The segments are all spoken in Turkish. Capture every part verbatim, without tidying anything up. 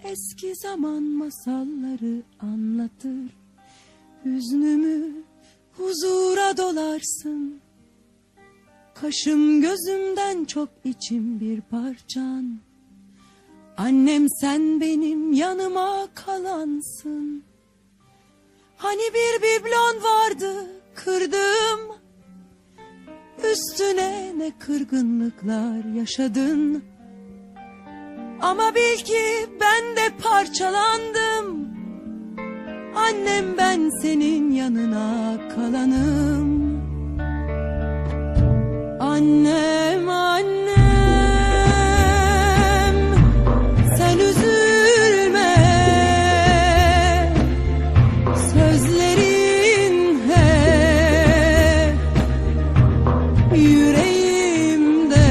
eski zaman masalları anlatır. Hüznümü huzura dolarsın. Kaşım gözümden çok içim bir parçan. Annem sen benim yanıma kalansın. Hani bir biblon vardı kırdım, üstüne ne kırgınlıklar yaşadın. Ama bil ki ben de parçalandım. Annem ben senin yanına kalanım. Annem annem, sen üzülme. Sözlerin hep yüreğimde.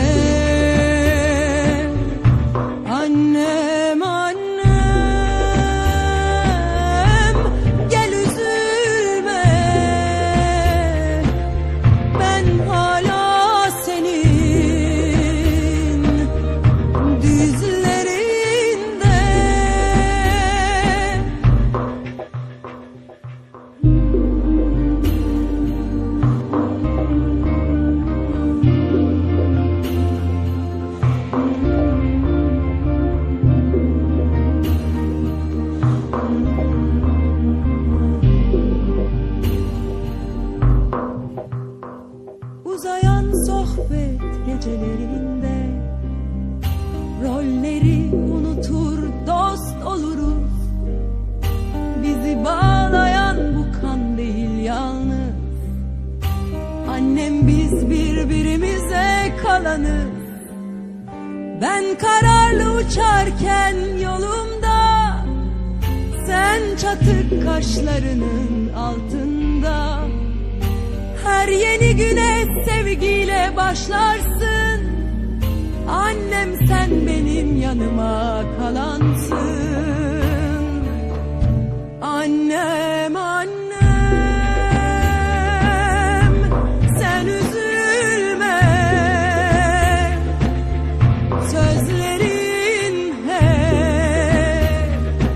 Annem annem, gel üzülme. Ben hala senin dizlerinde. Uzayan sohbet gecelerinde rolleri unutur dost oluruz. Bizi bağlayan bu kan değil yalnız. Annem biz birbirimize kalanız. Ben kararlı uçarken yolumda, sen çatık kaşlarının altında. Her yeni güne sevgiyle başlarsın. Annem sen benim yanıma kalansın. Annem annem, sen üzülme. Sözlerin hep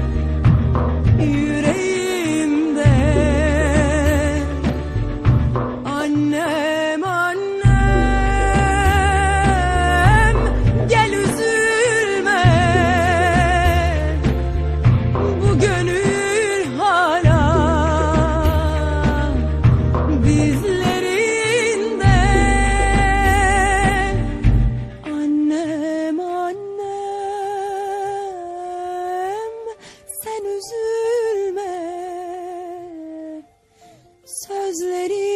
yüreğimde. Annem annem, gel üzülme. Bu gönül hala dizlerinde. Annem annem, sen üzülme. Sözleri